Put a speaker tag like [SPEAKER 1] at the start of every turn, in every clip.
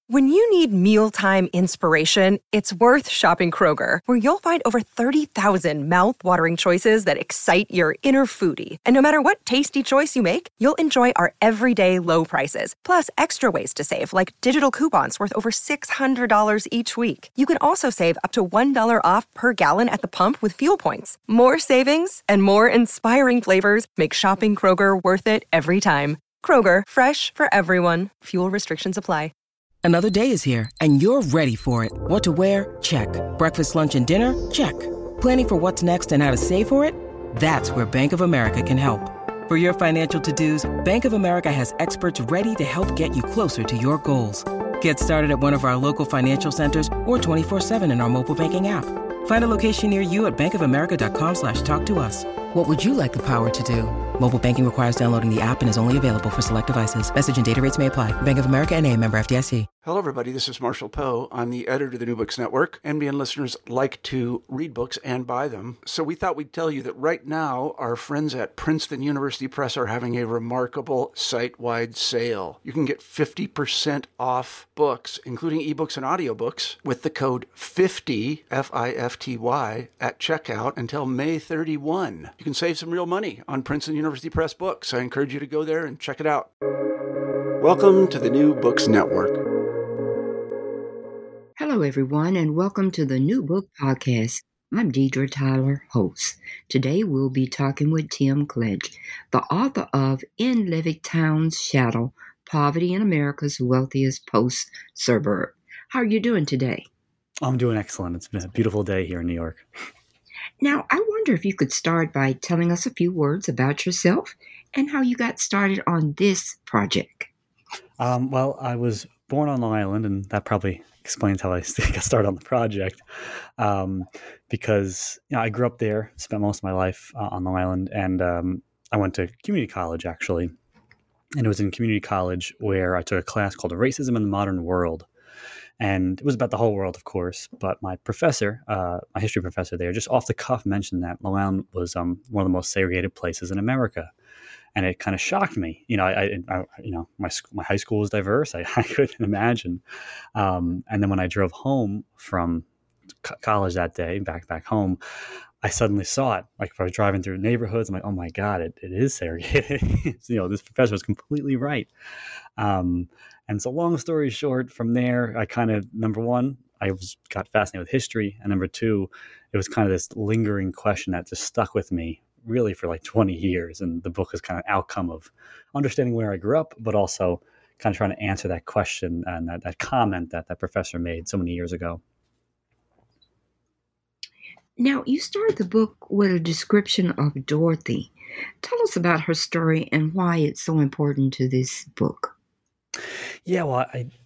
[SPEAKER 1] When you need mealtime inspiration, it's worth shopping Kroger, where you'll find over 30,000 mouth-watering choices that excite your inner foodie. And no matter what tasty choice you make, you'll enjoy our everyday low prices, plus extra ways to save, like digital coupons worth over $600 each week. You can also save up to $1 off per gallon at the pump with fuel points. More savings and more inspiring flavors make shopping Kroger worth it every time. Kroger, fresh for everyone. Fuel restrictions apply.
[SPEAKER 2] Another day is here, and you're ready for it. What to wear? Check. Breakfast, lunch, and dinner? Check. Planning for what's next and how to save for it? That's where Bank of America can help. For your financial to-dos, Bank of America has experts ready to help get you closer to your goals. Get started at one of our local financial centers or 24/7 in our mobile banking app. Find a location near you at bankofamerica.com/talktous. What would you like the power to do? Mobile banking requires downloading the app and is only available for select devices. Message and data rates may apply. Bank of America N.A., member FDIC.
[SPEAKER 3] Hello, everybody. This is Marshall Poe. I'm the editor of the New Books Network. NBN listeners like to read books and buy them. So we thought we'd tell you that right now, our friends at Princeton University Press are having a remarkable site-wide sale. You can get 50% off books, including ebooks and audiobooks, with the code 50, F-I-F-T-Y, at checkout until May 31. You can save some real money on Princeton University Press books. I encourage you to go there and check it out. Welcome to the New Books Network.
[SPEAKER 4] Hello, everyone, and welcome to the New Book Podcast. I'm Deidre Tyler, host. Today, we'll be talking with Tim Kledge, the author of In Levittown's Shadow, Poverty in America's Wealthiest Post-Suburb. How are you doing today?
[SPEAKER 5] I'm doing excellent. It's been a beautiful day here in New York.
[SPEAKER 4] Now, I wonder if you could start by telling us a few words about yourself and how you got started on this project.
[SPEAKER 5] Well, I was born on Long Island, and that probably explains how I got started on the project. Because I grew up there, spent most of my life on Long Island, and I went to community college, actually. And it was in community college where I took a class called Racism in the Modern World. And it was about the whole world, of course. But my professor, my history professor there, just off the cuff mentioned that Long Island was one of the most segregated places in America. And it kind of shocked me. My high school was diverse. I couldn't imagine. And then when I drove home from college that day, back home, I suddenly saw it. Like if I was driving through neighborhoods, I'm like, oh my God, it is segregated. This professor was completely right. And so long story short, from there, I kind of, number one, got fascinated with history. And number two, it was kind of this lingering question that just stuck with me really for like 20 years. And the book is kind of an outcome of understanding where I grew up, but also kind of trying to answer that question and that comment that professor made so many years ago.
[SPEAKER 4] Now, you started the book with a description of Dorothy. Tell us about her story and why it's so important to this book.
[SPEAKER 5] Yeah, well,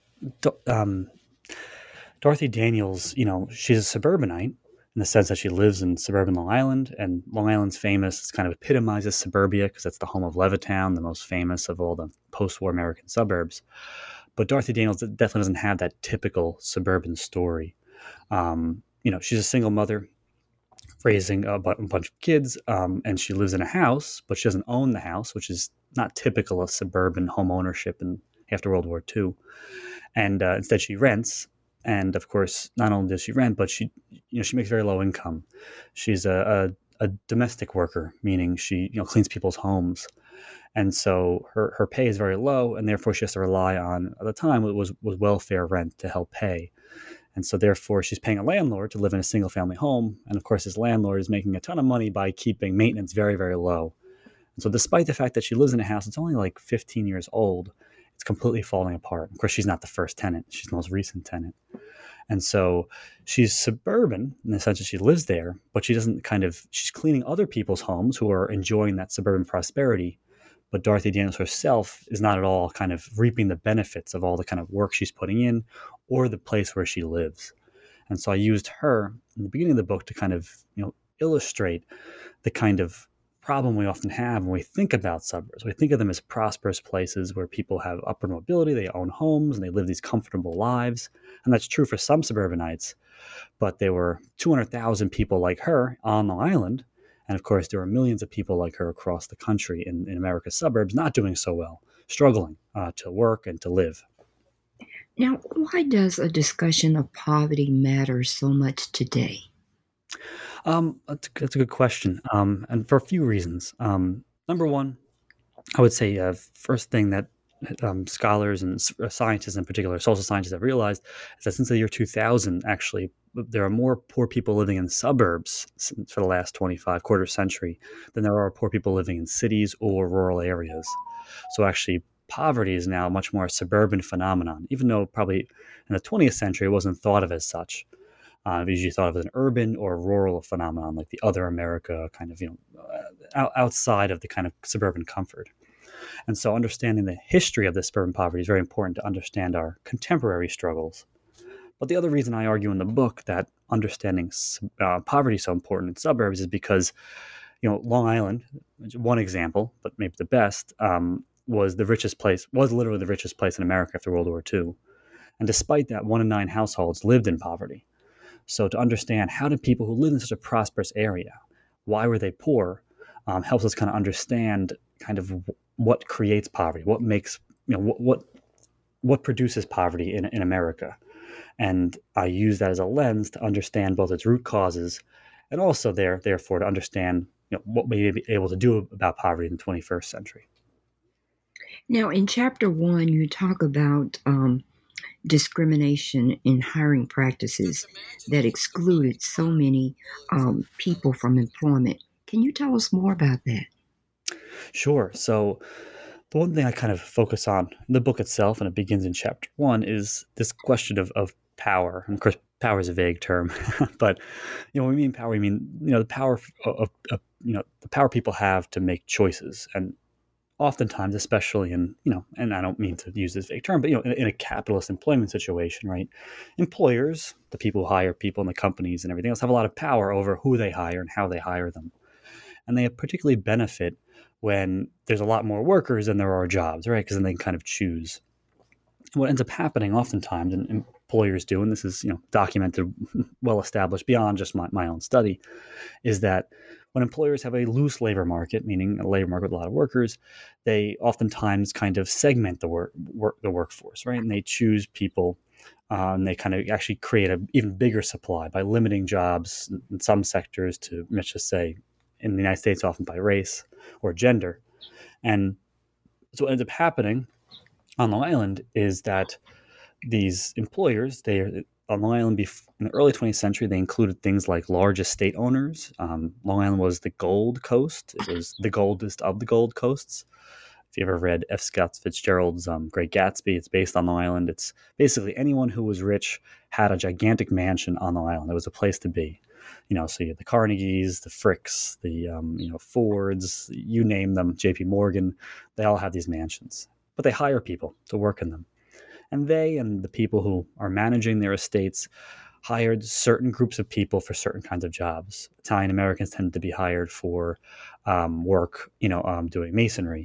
[SPEAKER 5] Dorothy Daniels, she's a suburbanite in the sense that she lives in suburban Long Island, and Long Island's famous. It kind of epitomizes suburbia because that's the home of Levittown, the most famous of all the post-war American suburbs. But Dorothy Daniels definitely doesn't have that typical suburban story. She's a single mother raising a bunch of kids, and she lives in a house, but she doesn't own the house, which is not typical of suburban home ownership after World War II. And instead she rents. And of course, not only does she rent, but she makes very low income. She's a domestic worker, meaning she cleans people's homes. And so her pay is very low, and therefore she has to rely on, at the time, it was welfare rent to help pay. And so therefore she's paying a landlord to live in a single family home. And of course, this landlord is making a ton of money by keeping maintenance very, very low. And so despite the fact that she lives in a house, it's only like 15 years old, it's completely falling apart. Of course, she's not the first tenant. She's the most recent tenant. And so she's suburban in the sense that she lives there, but she's cleaning other people's homes who are enjoying that suburban prosperity. But Dorothy Daniels herself is not at all kind of reaping the benefits of all the kind of work she's putting in or the place where she lives. And so I used her in the beginning of the book to kind of, illustrate the kind of problem we often have when we think about suburbs. We think of them as prosperous places where people have upward mobility, they own homes, and they live these comfortable lives. And that's true for some suburbanites. But there were 200,000 people like her on Long Island. And of course, there are millions of people like her across the country in America's suburbs not doing so well, struggling to work and to live.
[SPEAKER 4] Now, why does a discussion of poverty matter so much today?
[SPEAKER 5] That's a good question, and for a few reasons. Number one, I would say first thing that scholars and scientists in particular, social scientists have realized is that since the year 2000, actually, there are more poor people living in suburbs for the last 25 quarter century than there are poor people living in cities or rural areas. So actually, poverty is now much more a suburban phenomenon, even though probably in the 20th century it wasn't thought of as such. It usually thought of as an urban or rural phenomenon, like the other America, kind of outside of the kind of suburban comfort. And so, understanding the history of this suburban poverty is very important to understand our contemporary struggles. But the other reason I argue in the book that understanding poverty is so important in suburbs is because, Long Island, one example, but maybe the best, was literally the richest place in America after World War II. And despite that, 1 in 9 households lived in poverty. So to understand how did people who live in such a prosperous area, why were they poor, helps us kind of understand kind of what creates poverty, what makes, what produces poverty in America. And I use that as a lens to understand both its root causes and also therefore to understand what we may be able to do about poverty in the 21st century.
[SPEAKER 4] Now, in chapter 1, you talk about discrimination in hiring practices that excluded so many people from employment. Can you tell us more about that?
[SPEAKER 5] Sure. So the one thing I kind of focus on in the book itself, and it begins in chapter 1, is this question of power. And of course, power is a vague term, but when we mean power, we mean the power of the power people have to make choices. And oftentimes, especially in, and I don't mean to use this vague term, but, in a capitalist employment situation, right? Employers, the people who hire people in the companies and everything else, have a lot of power over who they hire and how they hire them. And they particularly benefit when there's a lot more workers than there are jobs, right? Because then they can kind of choose. What ends up happening oftentimes, and employers do, and this is, documented, well established beyond just my own study, is that when employers have a loose labor market, meaning a labor market with a lot of workers, they oftentimes kind of segment the workforce, right? And they choose people, and they kind of actually create an even bigger supply by limiting jobs in some sectors to, let's just say, in the United States, often by race or gender. And so what ends up happening on Long Island is that these employers, on Long Island, in the early 20th century, they included things like large estate owners. Long Island was the Gold Coast. It was the goldest of the Gold Coasts. If you ever read F. Scott Fitzgerald's Great Gatsby, it's based on Long Island. It's basically anyone who was rich had a gigantic mansion on Long Island. It was a place to be. So you had the Carnegies, the Fricks, the Fords, you name them, J.P. Morgan. They all have these mansions, but they hire people to work in them. And they and the people who are managing their estates hired certain groups of people for certain kinds of jobs. Italian Americans tended to be hired for work, doing masonry.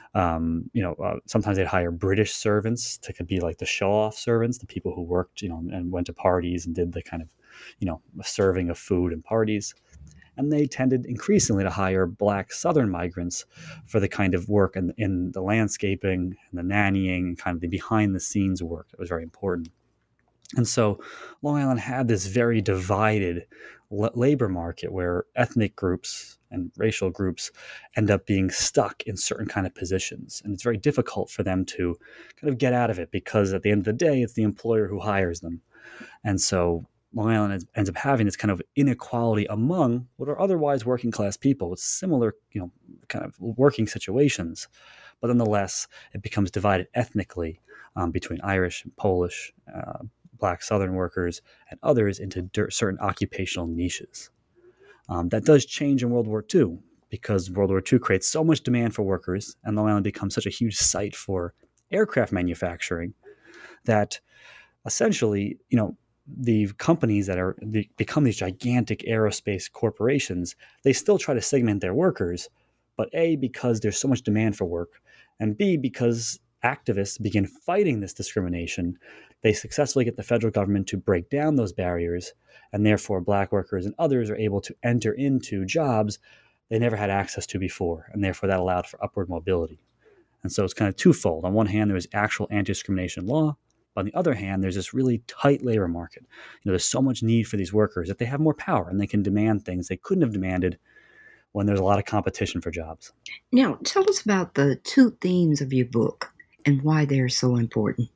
[SPEAKER 5] Sometimes they'd hire British servants to be like the show-off servants, the people who worked, and went to parties and did the kind of, serving of food and parties. And they tended increasingly to hire Black Southern migrants for the kind of work in the landscaping and the nannying and kind of the behind-the-scenes work that was very important. And so Long Island had this very divided labor market where ethnic groups and racial groups end up being stuck in certain kind of positions. And it's very difficult for them to kind of get out of it because at the end of the day, it's the employer who hires them. And so Long Island ends up having this kind of inequality among what are otherwise working class people with similar, kind of working situations. But nonetheless, it becomes divided ethnically between Irish and Polish, Black Southern workers, and others into certain occupational niches. That does change in World War II because World War II creates so much demand for workers, and Long Island becomes such a huge site for aircraft manufacturing that essentially, the companies that become these gigantic aerospace corporations, they still try to segment their workers, but A, because there's so much demand for work, and B, because activists begin fighting this discrimination, they successfully get the federal government to break down those barriers, and therefore Black workers and others are able to enter into jobs they never had access to before, and therefore that allowed for upward mobility. And so it's kind of twofold. On one hand, there was actual anti-discrimination law, But on the other hand, there's this really tight labor market. There's so much need for these workers that they have more power and they can demand things they couldn't have demanded when there's a lot of competition for jobs.
[SPEAKER 4] Now, tell us about the two themes of your book and why they're so important.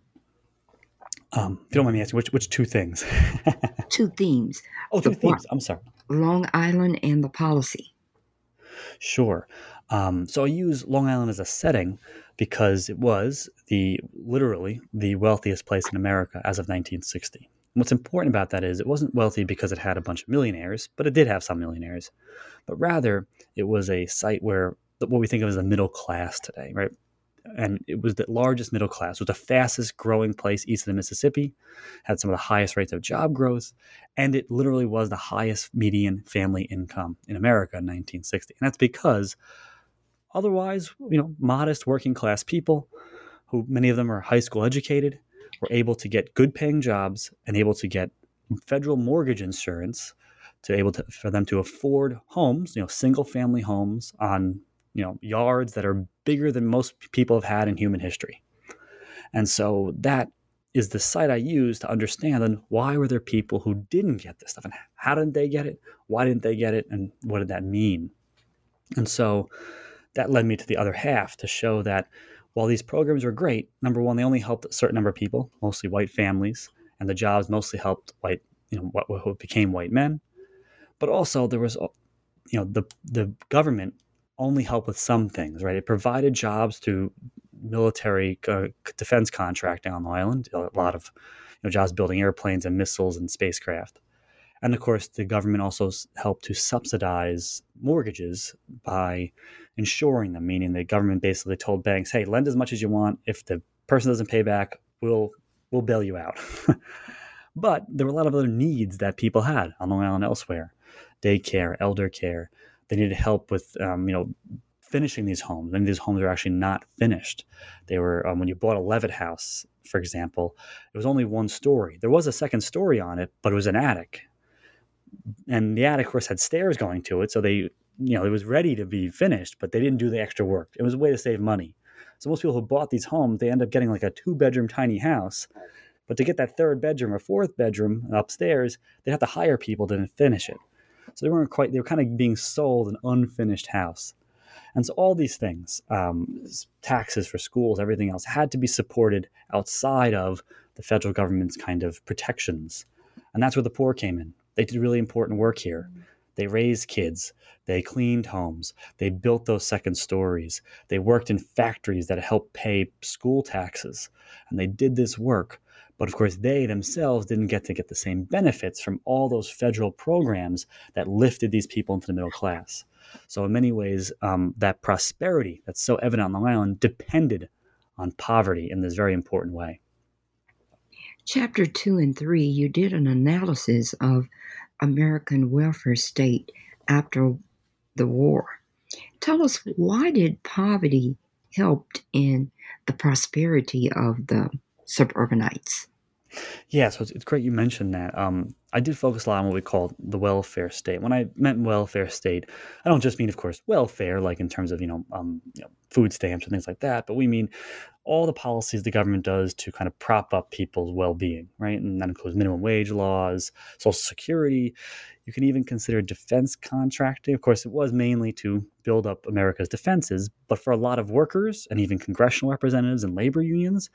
[SPEAKER 5] If you don't mind me asking, which two things?
[SPEAKER 4] Two themes.
[SPEAKER 5] Oh, two themes. I'm sorry.
[SPEAKER 4] Long Island and the policy.
[SPEAKER 5] Sure. So I use Long Island as a setting because it was literally the wealthiest place in America as of 1960. And what's important about that is it wasn't wealthy because it had a bunch of millionaires, but it did have some millionaires. But rather, it was a site where what we think of as the middle class today, right? And it was the largest middle class. It was the fastest growing place east of the Mississippi, had some of the highest rates of job growth, and it literally was the highest median family income in America in 1960. And that's because otherwise, modest working class people, who many of them are high school educated, were able to get good paying jobs and able to get federal mortgage insurance for them to afford homes, single family homes on yards that are bigger than most people have had in human history. And so that is the site I use to understand then why were there people who didn't get this stuff and how didn't they get it? Why didn't they get it? And what did that mean? And so that led me to the other half to show that while these programs were great, number one, they only helped a certain number of people, mostly white families, and the jobs mostly helped what became white men. But also there was, the government only helped with some things, right? It provided jobs to military defense contracting on the island, a lot of jobs building airplanes and missiles and spacecraft. And of course, the government also helped to subsidize mortgages by insuring them, meaning the government basically told banks, hey, lend as much as you want. If the person doesn't pay back, we'll bail you out. But there were a lot of other needs that people had on Long Island elsewhere: daycare, elder care. They needed help with, finishing these homes. Many of these homes are actually not finished. They were, when you bought a Levitt house, for example, it was only one story. There was a second story on it, but it was an attic. And the attic, of course, had stairs going to it. So it was ready to be finished, but they didn't do the extra work. It was a way to save money. So most people who bought these homes, they end up getting like a 2-bedroom tiny house. But to get that third bedroom or fourth bedroom upstairs, they'd have to hire people to finish it. So they were kind of being sold an unfinished house. And so all these things, taxes for schools, everything else, had to be supported outside of the federal government's kind of protections. And that's where the poor came in. They did really important work here. They raised kids. They cleaned homes. They built those second stories. They worked in factories that helped pay school taxes. And they did this work. But of course, they themselves didn't get the same benefits from all those federal programs that lifted these people into the middle class. So in many ways, that prosperity that's so evident on Long Island depended on poverty in this very important way.
[SPEAKER 4] Chapter 2 and 3, you did an analysis of American welfare state after the war. Tell us, why did poverty help in the prosperity of the suburbanites?
[SPEAKER 5] Yeah, so it's great you mentioned that. I did focus a lot on what we call the welfare state. When I meant welfare state, I don't just mean, of course, welfare, like in terms of food stamps and things like that, but we mean all the policies the government does to kind of prop up people's well-being, right? And that includes minimum wage laws, Social Security. You can even consider defense contracting. Of course, it was mainly to build up America's defenses, but for a lot of workers and even congressional representatives and labor unions,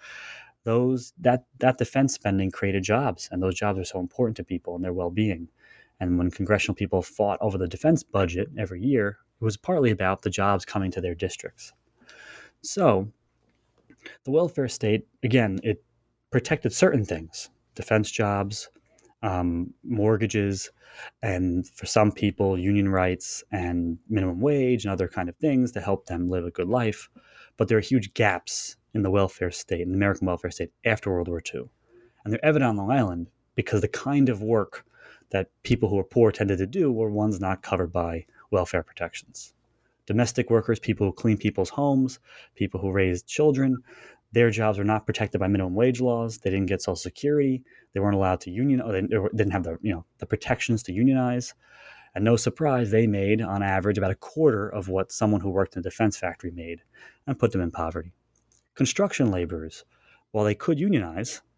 [SPEAKER 5] that defense spending created jobs, and those jobs are so important to people and their well-being. And when congressional people fought over the defense budget every year, it was partly about the jobs coming to their districts. So the welfare state, again, it protected certain things: defense jobs, mortgages, and for some people, union rights and minimum wage and other kind of things to help them live a good life. But there are huge gaps in the welfare state, in the American welfare state after World War II. And they're evident on Long Island because the kind of work that people who were poor tended to do were ones not covered by welfare protections. Domestic workers, people who clean people's homes, people who raised children, their jobs were not protected by minimum wage laws. They didn't get Social Security. They weren't allowed to they didn't have the protections to unionize. And no surprise, they made, on average, about a quarter of what someone who worked in a defense factory made, and put them in poverty. Construction laborers, while they could unionize,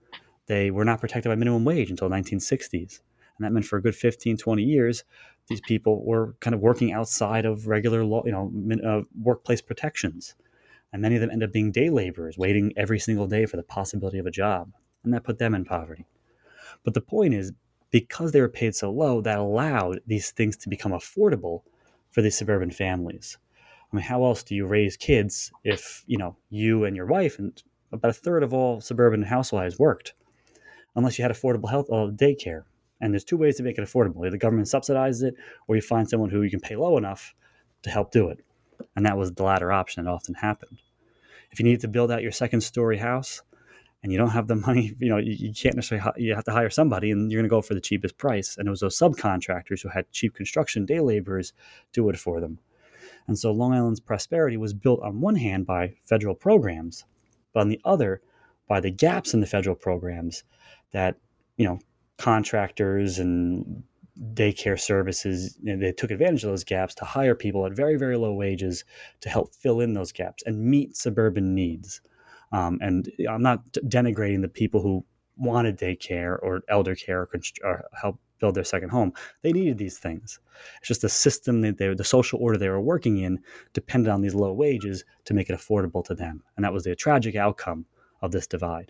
[SPEAKER 5] they were not protected by minimum wage until the 1960s. And that meant for a good 15, 20 years, these people were kind of working outside of regular law, workplace protections. And many of them end up being day laborers, waiting every single day for the possibility of a job. And that put them in poverty. But the point is, because they were paid so low, that allowed these things to become affordable for these suburban families. I mean, how else do you raise kids if, you and your wife and about a third of all suburban housewives worked, unless you had affordable health daycare? And there's two ways to make it affordable. Either the government subsidizes it, or you find someone who you can pay low enough to help do it. And that was the latter option that often happened. If you need to build out your second-story house and you don't have the money, you can't necessarily, you have to hire somebody, and you're going to go for the cheapest price. And it was those subcontractors who had cheap construction day laborers do it for them. And so Long Island's prosperity was built on one hand by federal programs, but on the other by the gaps in the federal programs that, contractors and daycare services, they took advantage of those gaps to hire people at very, very low wages to help fill in those gaps and meet suburban needs. And I'm not denigrating the people who wanted daycare or elder care or help build their second home. They needed these things. It's just the system the social order they were working in depended on these low wages to make it affordable to them. And that was the tragic outcome of this divide.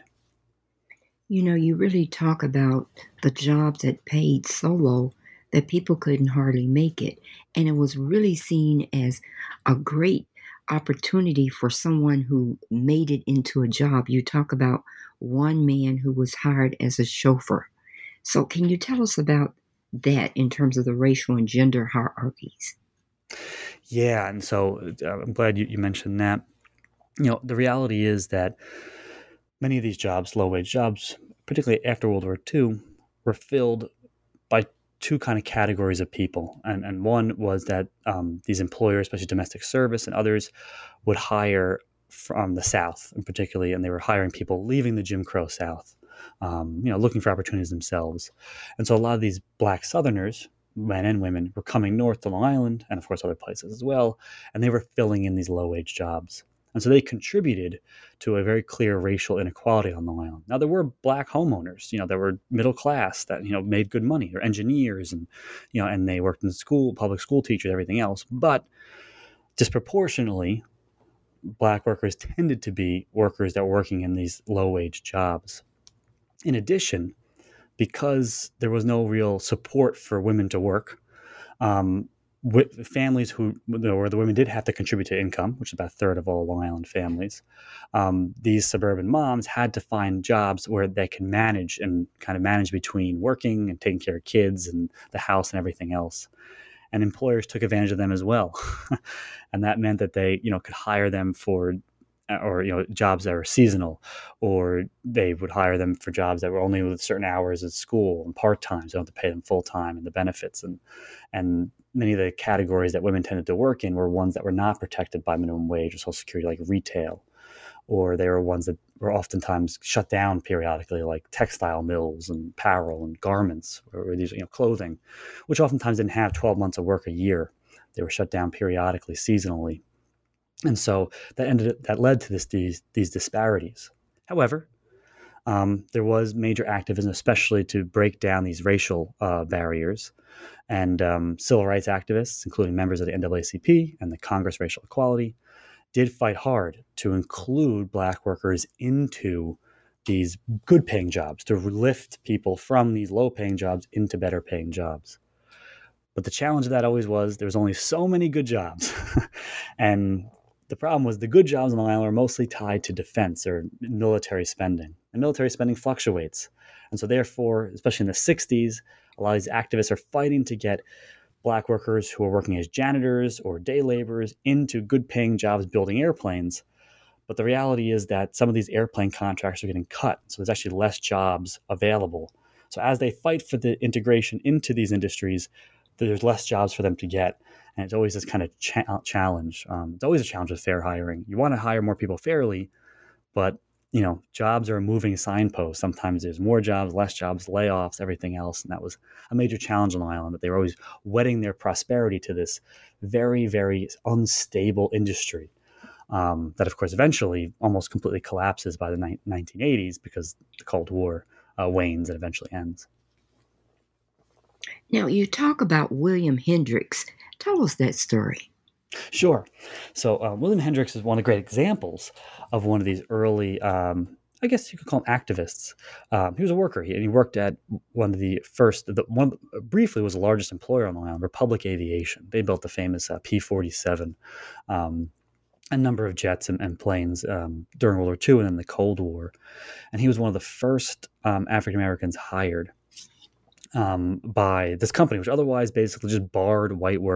[SPEAKER 4] You really talk about the jobs that paid so low that people couldn't hardly make it. And it was really seen as a great opportunity for someone who made it into a job. You talk about one man who was hired as a chauffeur. So can you tell us about that in terms of the racial and gender hierarchies?
[SPEAKER 5] Yeah, and so I'm glad you mentioned that. The reality is that many of these jobs, low-wage jobs, particularly after World War II, were filled by two kind of categories of people. And one was that these employers, especially domestic service and others, would hire from the South, and particularly, and they were hiring people leaving the Jim Crow South, looking for opportunities themselves. And so a lot of these Black Southerners, men and women, were coming north to Long Island and, of course, other places as well, and they were filling in these low-wage jobs. And so they contributed to a very clear racial inequality on Long Island. Now, there were Black homeowners, that were middle class that, made good money. They're engineers and, and they worked in school, public school teachers, everything else. But disproportionately, Black workers tended to be workers that were working in these low-wage jobs. In addition, because there was no real support for women to work, with families where the women did have to contribute to income, which is about a third of all Long Island families, these suburban moms had to find jobs where they can manage between working and taking care of kids and the house and everything else. And employers took advantage of them as well. And that meant that they, could hire them for jobs that were seasonal, or they would hire them for jobs that were only with certain hours at school and part-time, so they don't have to pay them full-time, and the benefits. And many of the categories that women tended to work in were ones that were not protected by minimum wage or Social Security, like retail, or they were ones that were oftentimes shut down periodically, like textile mills and apparel and garments, or these, clothing, which oftentimes didn't have 12 months of work a year. They were shut down periodically, seasonally. And so that led to these disparities. However, there was major activism, especially to break down these racial barriers. And civil rights activists, including members of the NAACP and the Congress Racial Equality, did fight hard to include Black workers into these good-paying jobs, to lift people from these low-paying jobs into better-paying jobs. But the challenge of that always was there was only so many good jobs. And the problem was the good jobs on Long Island are mostly tied to defense or military spending. And military spending fluctuates. And so therefore, especially in the 60s, a lot of these activists are fighting to get Black workers who are working as janitors or day laborers into good-paying jobs building airplanes. But the reality is that some of these airplane contracts are getting cut. So there's actually less jobs available. So as they fight for the integration into these industries, there's less jobs for them to get. And it's always this kind of challenge. It's always a challenge with fair hiring. You want to hire more people fairly, but jobs are a moving signpost. Sometimes there's more jobs, less jobs, layoffs, everything else. And that was a major challenge on Long Island, that they were always wedding their prosperity to this very, very unstable industry that, of course, eventually almost completely collapses by the 1980s because the Cold War wanes and eventually ends.
[SPEAKER 4] Now, you talk about William Hendricks. Tell us that story.
[SPEAKER 5] Sure. So William Hendricks is one of the great examples of one of these early, I guess you could call him activists. He was a worker, and he worked at one of the first, briefly was the largest employer on Long Island, Republic Aviation. They built the famous P-47, a number of jets and planes during World War II and then the Cold War. And he was one of the first African Americans hired by this company, which otherwise basically just barred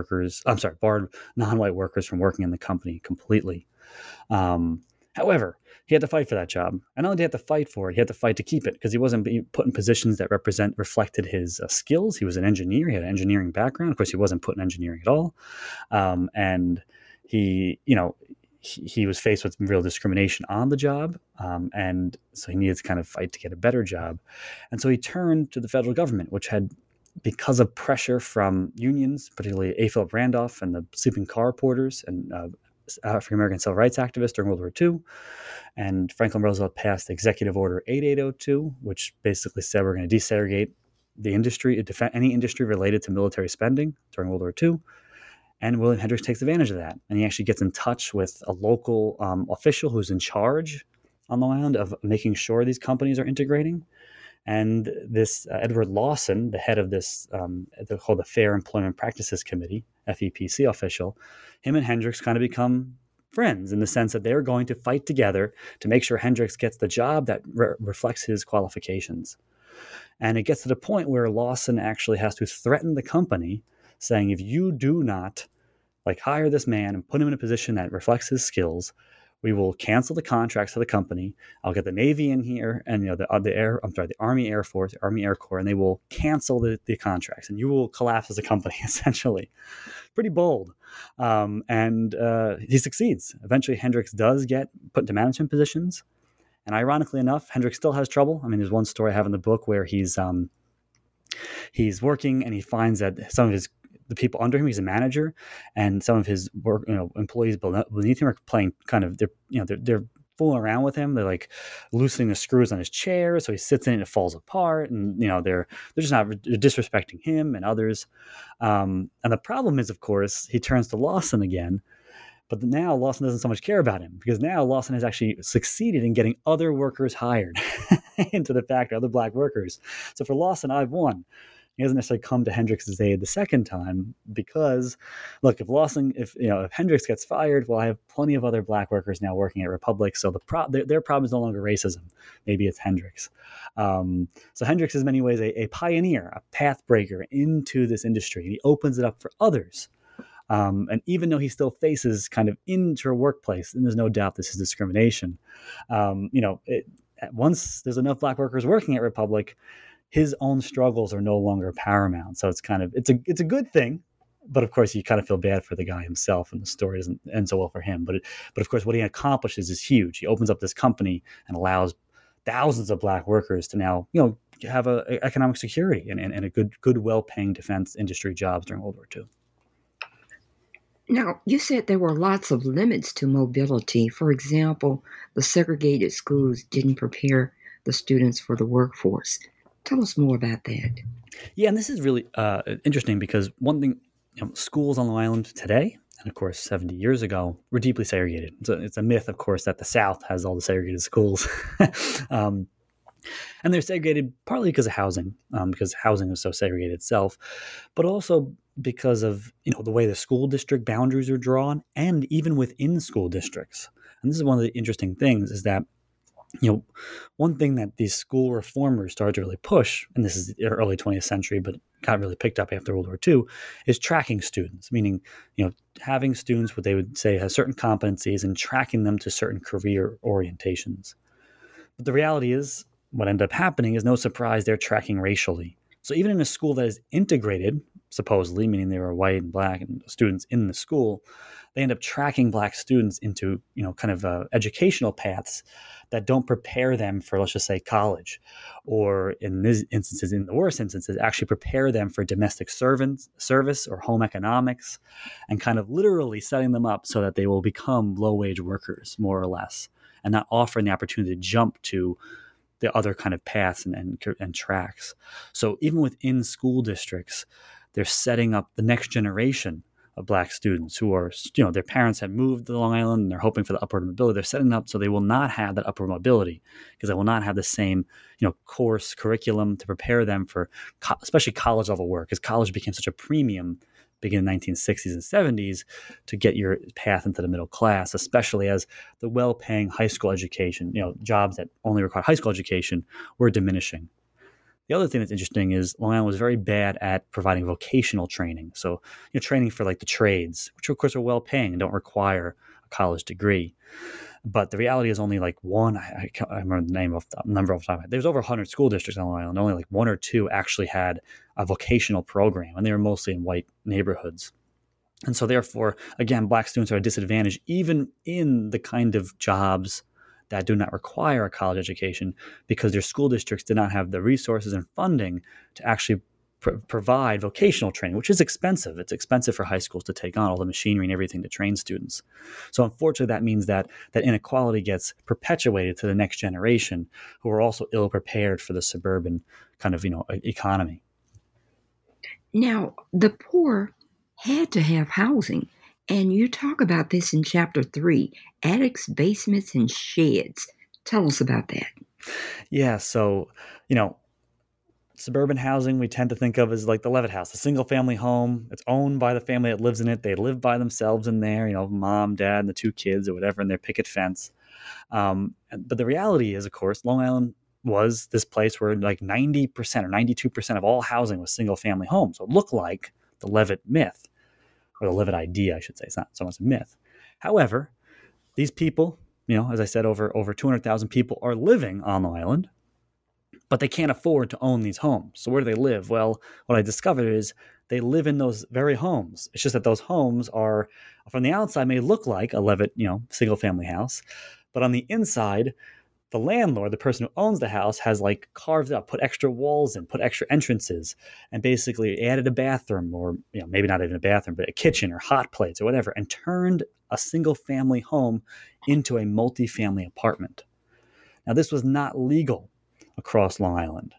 [SPEAKER 5] non-white workers from working in the company completely. However, he had to fight for that job. And not only did he have to fight for it, he had to fight to keep it because he wasn't being put in positions that reflected his skills. He was an engineer. He had an engineering background. Of course, he wasn't put in engineering at all. And he was faced with real discrimination on the job. And so he needed to kind of fight to get a better job. And so he turned to the federal government, which had, because of pressure from unions, particularly A. Philip Randolph and the sleeping car porters and African-American civil rights activists during World War II. And Franklin Roosevelt passed Executive Order 8802, which basically said we're going to desegregate the industry, any industry related to military spending during World War II. And William Hendricks takes advantage of that. And he actually gets in touch with a local official who's in charge on Long Island of making sure these companies are integrating. And this Edward Lawson, the head of this, they're called the Fair Employment Practices Committee, FEPC official, him and Hendricks kind of become friends in the sense that they're going to fight together to make sure Hendricks gets the job that reflects his qualifications. And it gets to the point where Lawson actually has to threaten the company, saying, if you do not hire this man and put him in a position that reflects his skills, we will cancel the contracts for the company. I'll get the Navy in here and the Army Air Force, Army Air Corps, and they will cancel the contracts and you will collapse as a company, essentially. Pretty bold. And he succeeds. Eventually, Hendricks does get put into management positions. And ironically enough, Hendricks still has trouble. I mean, there's one story I have in the book where he's working and he finds that some of the people under him, he's a manager, and some of his employees beneath him are playing they're fooling around with him. They're loosening the screws on his chair, so he sits in it and it falls apart, and they're disrespecting him and others. And the problem is, of course, he turns to Lawson again, but now Lawson doesn't so much care about him because now Lawson has actually succeeded in getting other workers hired into the factory, other black workers. So for Lawson, I've won. He doesn't necessarily come to Hendricks' aid the second time because, look, if Hendricks gets fired, well, I have plenty of other black workers now working at Republic, so their problem is no longer racism. Maybe it's Hendricks. So Hendricks is in many ways a pioneer, a path breaker into this industry. He opens it up for others. And even though he still faces kind of inter workplace, and there's no doubt this is discrimination, once there's enough black workers working at Republic, his own struggles are no longer paramount. So it's a good thing, but of course you kind of feel bad for the guy himself, and the story doesn't end so well for him. But of course what he accomplishes is huge. He opens up this company and allows thousands of black workers to now have a economic security and a good well-paying defense industry jobs during World War II.
[SPEAKER 4] Now, you said there were lots of limits to mobility. For example, the segregated schools didn't prepare the students for the workforce. Tell us more about that.
[SPEAKER 5] Yeah, and this is really interesting because one thing, schools on Long Island today, and of course 70 years ago, were deeply segregated. So it's a myth, of course, that the South has all the segregated schools. And they're segregated partly because of housing, because housing was so segregated itself, but also because of the way the school district boundaries are drawn, and even within school districts. And this is one of the interesting things is that one thing that these school reformers started to really push, and this is the early 20th century, but got really picked up after World War II, is tracking students, meaning, having students what they would say has certain competencies and tracking them to certain career orientations. But the reality is what ended up happening is, no surprise, they're tracking racially. So even in a school that is integrated, supposedly, meaning there are white and black and students in the school, they end up tracking black students into, educational paths that don't prepare them for, let's just say, college, or in the worst instances, actually prepare them for domestic service or home economics, and kind of literally setting them up so that they will become low-wage workers, more or less, and not offering the opportunity to jump to the other kind of paths and tracks. So even within school districts, they're setting up the next generation of Black students who are, their parents have moved to Long Island and they're hoping for the upward mobility. They're setting up so they will not have that upward mobility because they will not have the same, course curriculum to prepare them for, especially college level work, because college became such a premium beginning in the 1960s and 70s to get your path into the middle class, especially as the well-paying high school education, jobs that only require high school education were diminishing. The other thing that's interesting is Long Island was very bad at providing vocational training. So, training for like the trades, which of course are well-paying and don't require a college degree. But the reality is only like one, I remember the number off the top of my head. There's over 100 school districts on Long Island. Only like one or two actually had a vocational program, and they were mostly in white neighborhoods. And so therefore, again, Black students are at a disadvantage even in the kind of jobs that do not require a college education because their school districts did not have the resources and funding to actually provide vocational training, which is expensive. It's expensive for high schools to take on all the machinery and everything to train students. So unfortunately, that means that inequality gets perpetuated to the next generation who are also ill prepared for the suburban kind of, economy.
[SPEAKER 4] Now, the poor had to have housing. And you talk about this in Chapter 3, attics, basements, and sheds. Tell us about that.
[SPEAKER 5] Yeah, so, suburban housing we tend to think of as like the Levitt house, a single-family home. It's owned by the family that lives in it. They live by themselves in there, mom, dad, and the two kids or whatever, in their picket fence. But the reality is, of course, Long Island was this place where like 90% or 92% of all housing was single-family homes. So it looked like the Levitt myth. Or the Levitt idea, I should say. It's not so much a myth. However, these people, as I said, over 200,000 people are living on Long Island, but they can't afford to own these homes. So where do they live? Well, what I discovered is they live in those very homes. It's just that those homes are, from the outside, may look like a Levitt, single-family house, but on the inside, the landlord, the person who owns the house, has like carved up, put extra walls in, put extra entrances, and basically added a bathroom or, maybe not even a bathroom, but a kitchen or hot plates or whatever, and turned a single family home into a multifamily apartment. Now, this was not legal across Long Island.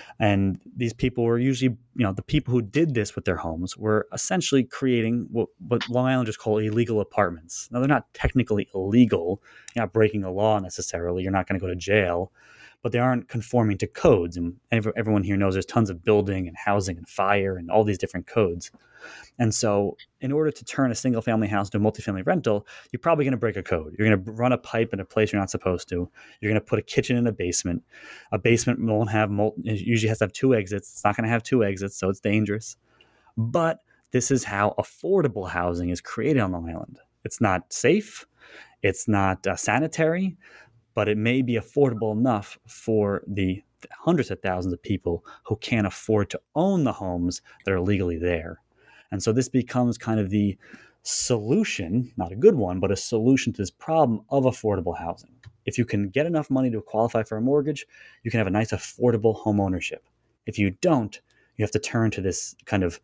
[SPEAKER 5] And these people were usually, the people who did this with their homes were essentially creating what Long Island just call illegal apartments. Now, they're not technically illegal. You're not breaking a law necessarily. You're not going to go to jail. But they aren't conforming to codes. And everyone here knows there's tons of building and housing and fire and all these different codes. And so in order to turn a single family house into a multifamily rental, you're probably going to break a code. You're going to run a pipe in a place you're not supposed to. You're going to put a kitchen in a basement. A basement won't have, it usually has to have two exits. It's not going to have two exits, so it's dangerous. But this is how affordable housing is created on Long Island. It's not safe. It's not sanitary, but it may be affordable enough for the hundreds of thousands of people who can't afford to own the homes that are legally there. And so this becomes kind of the solution, not a good one, but a solution to this problem of affordable housing. If you can get enough money to qualify for a mortgage, you can have a nice affordable home ownership. If you don't, you have to turn to this kind of,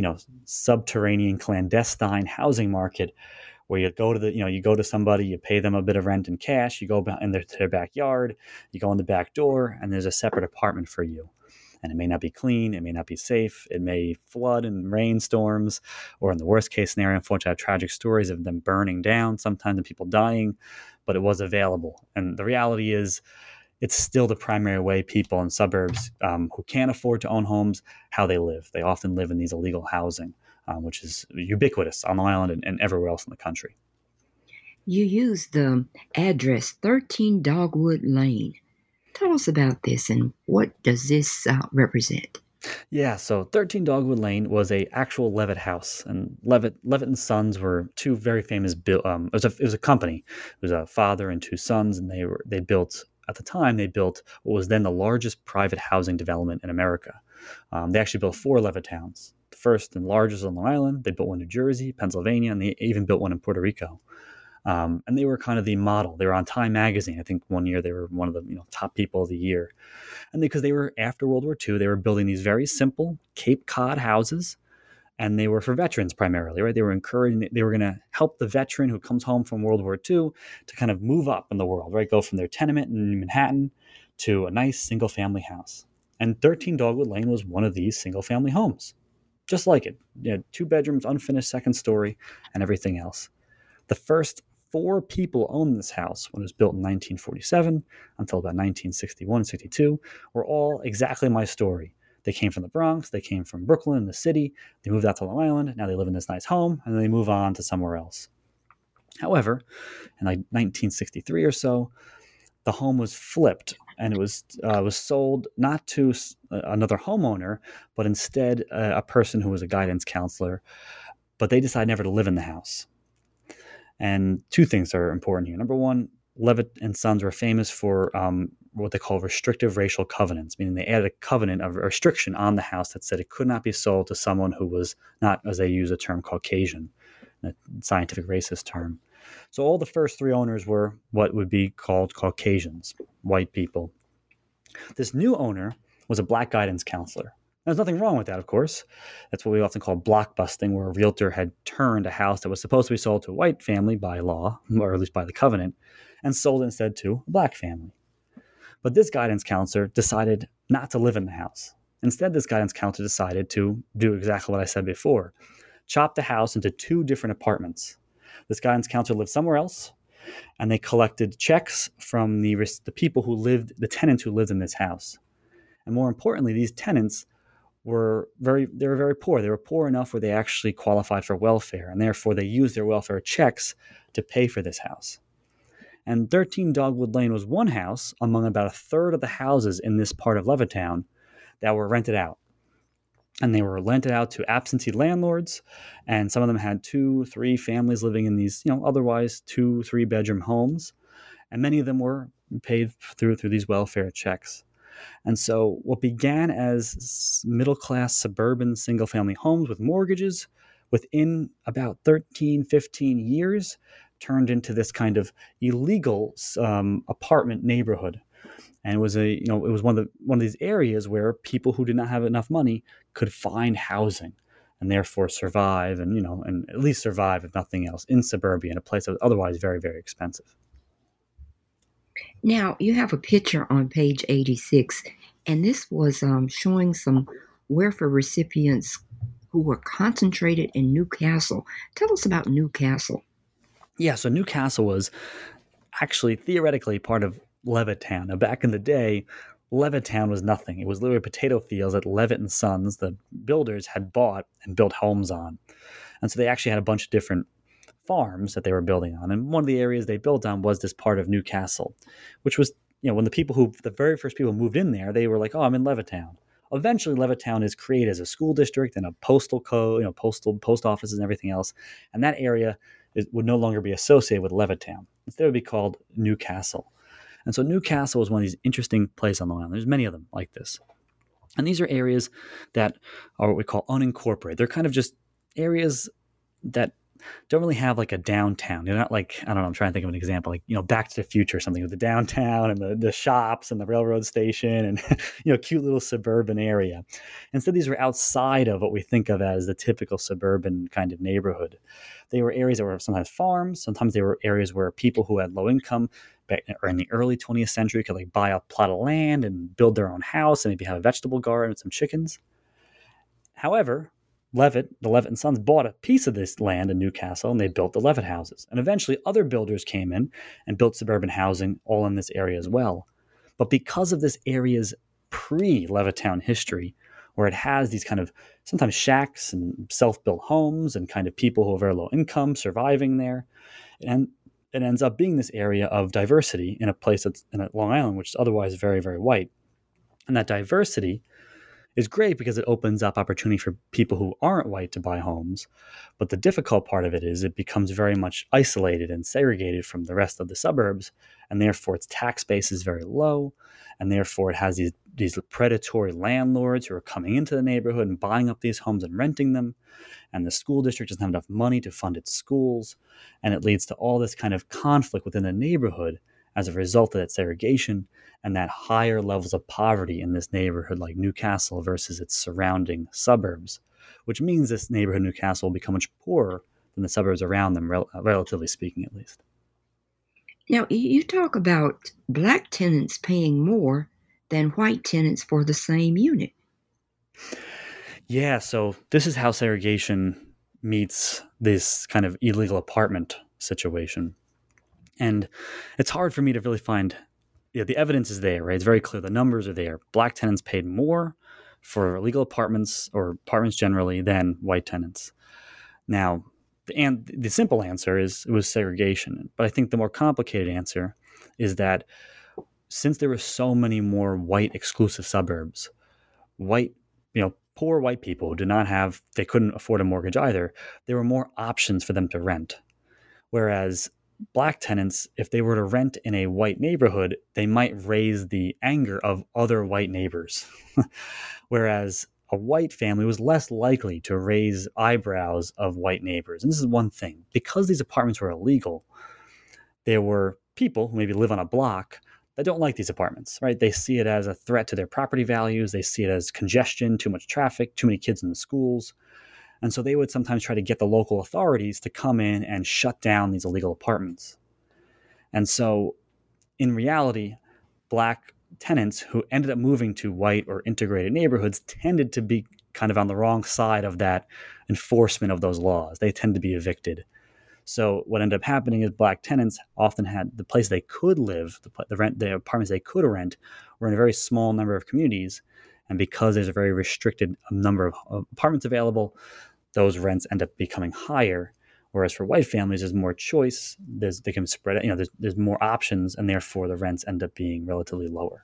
[SPEAKER 5] subterranean clandestine housing market where you go to you go to somebody, you pay them a bit of rent in cash, you go in their backyard, you go in the back door, and there's a separate apartment for you. And it may not be clean, it may not be safe, it may flood in rainstorms, or in the worst case scenario, unfortunately, I have tragic stories of them burning down, sometimes of people dying, but it was available. And the reality is, it's still the primary way people in suburbs who can't afford to own homes, how they live. They often live in these illegal housing, which is ubiquitous on Long Island and everywhere else in the country.
[SPEAKER 4] You use the address 13 Dogwood Lane. Tell us about this and what does this represent?
[SPEAKER 5] Yeah, so 13 Dogwood Lane was a actual Levitt house, and Levitt and Sons were two very famous. It was a company. It was a father and two sons, and they built what was then the largest private housing development in America. They actually built 4 Levittowns. The first and largest on Long Island. They built one in New Jersey, Pennsylvania, and they even built one in Puerto Rico. And they were kind of the model. They were on Time magazine. I think one year they were one of the top people of the year. And because they were after World War II, they were building these very simple Cape Cod houses, and they were for veterans primarily, right? They were going to help the veteran who comes home from World War II to kind of move up in the world, right? Go from their tenement in Manhattan to a nice single-family house. And 13 Dogwood Lane was one of these single-family homes. Just like it. 2 bedrooms, unfinished second story, and everything else. The first 4 people owned this house when it was built in 1947 until about 1961 and 62 were all exactly my story. They came from the Bronx, they came from Brooklyn, the city, they moved out to Long Island, now they live in this nice home, and then they move on to somewhere else. However, in like 1963 or so, the home was flipped, and it was sold not to another homeowner, but instead a person who was a guidance counselor, but they decided never to live in the house. And 2 things are important here. Number one, Levitt and Sons were famous for what they call restrictive racial covenants, meaning they added a covenant of restriction on the house that said it could not be sold to someone who was not, as they use the term, Caucasian, a scientific racist term. So all the first 3 owners were what would be called Caucasians, white people. This new owner was a black guidance counselor. There's nothing wrong with that, of course. That's what we often call blockbusting, where a realtor had turned a house that was supposed to be sold to a white family by law, or at least by the covenant, and sold instead to a black family. But this guidance counselor decided not to live in the house. Instead, this guidance counselor decided to do exactly what I said before, chop the house into 2 different apartments. This guidance counselor lived somewhere else, and they collected checks from the people who lived, the tenants who lived in this house. And more importantly, these tenants were very poor. They were poor enough where they actually qualified for welfare, and therefore they used their welfare checks to pay for this house. And 13 Dogwood Lane was one house among about a third of the houses in this part of Levittown that were rented out. And they were rented out to absentee landlords, and some of them had 2, 3 families living in these, otherwise 2, 3 bedroom homes. And many of them were paid through these welfare checks. And so what began as middle-class suburban single-family homes with mortgages, within about 13, 15 years, turned into this kind of illegal apartment neighborhood. And it was one of these areas where people who did not have enough money could find housing and therefore survive, and at least survive, if nothing else, in suburbia, in a place that was otherwise very, very expensive.
[SPEAKER 4] Now, you have a picture on page 86, and this was showing some welfare recipients who were concentrated in New Castle. Tell us about New Castle.
[SPEAKER 5] Yeah, so New Castle was actually theoretically part of Levittown. Now, back in the day, Levittown was nothing. It was literally potato fields that Levitt and Sons, the builders, had bought and built homes on. And so they actually had a bunch of different farms that they were building on. And one of the areas they built on was this part of New Castle, which was, when the very first people moved in there, they were like, oh, I'm in Levittown. Eventually, Levittown is created as a school district and a postal code, post offices and everything else. And that area would no longer be associated with Levittown. Instead, it would be called New Castle. And so New Castle is one of these interesting places on Long Island. There's many of them like this. And these are areas that are what we call unincorporated. They're kind of just areas that don't really have like a downtown. They're not like, I don't know, I'm trying to think of an example, like, Back to the Future or something, with the downtown and the shops and the railroad station and, cute little suburban area. Instead, these were outside of what we think of as the typical suburban kind of neighborhood. They were areas that were sometimes farms. Sometimes they were areas where people who had low income or in the early 20th century could like buy a plot of land and build their own house and maybe have a vegetable garden and some chickens. However, the Levitt and Sons bought a piece of this land in New Castle, and they built the Levitt houses. And eventually other builders came in and built suburban housing all in this area as well. But because of this area's pre-Levittown history, where it has these kind of sometimes shacks and self-built homes and kind of people who are very low income surviving there, and it ends up being this area of diversity in a place that's in Long Island, which is otherwise very, very white. And that diversity is great because it opens up opportunity for people who aren't white to buy homes. But the difficult part of it is it becomes very much isolated and segregated from the rest of the suburbs, and therefore its tax base is very low, and therefore it has these predatory landlords who are coming into the neighborhood and buying up these homes and renting them, and the school district doesn't have enough money to fund its schools, and it leads to all this kind of conflict within the neighborhood as a result of that segregation and that higher levels of poverty in this neighborhood like New Castle versus its surrounding suburbs, which means this neighborhood, New Castle, will become much poorer than the suburbs around them, relatively speaking at least.
[SPEAKER 4] Now, you talk about black tenants paying more than white tenants for the same unit.
[SPEAKER 5] Yeah, so this is how segregation meets this kind of illegal apartment situation. And it's hard for me to really find, the evidence is there, right? It's very clear. The numbers are there. Black tenants paid more for illegal apartments or apartments generally than white tenants. Now, the simple answer is it was segregation. But I think the more complicated answer is that since there were so many more white exclusive suburbs, white, poor white people they couldn't afford a mortgage either. There were more options for them to rent. Whereas black tenants, if they were to rent in a white neighborhood, they might raise the anger of other white neighbors. Whereas a white family was less likely to raise eyebrows of white neighbors. And this is one thing. Because these apartments were illegal, there were people who maybe live on a block that don't like these apartments, right? They see it as a threat to their property values. They see it as congestion, too much traffic, too many kids in the schools. And so they would sometimes try to get the local authorities to come in and shut down these illegal apartments. And so in reality, black tenants who ended up moving to white or integrated neighborhoods tended to be kind of on the wrong side of that enforcement of those laws. They tend to be evicted. So what ended up happening is black tenants often had the place they could live, the apartments they could rent were in a very small number of communities. And because there's a very restricted number of apartments available, those rents end up becoming higher. Whereas for white families, there's more choice. They can spread it. There's more options, and therefore the rents end up being relatively lower.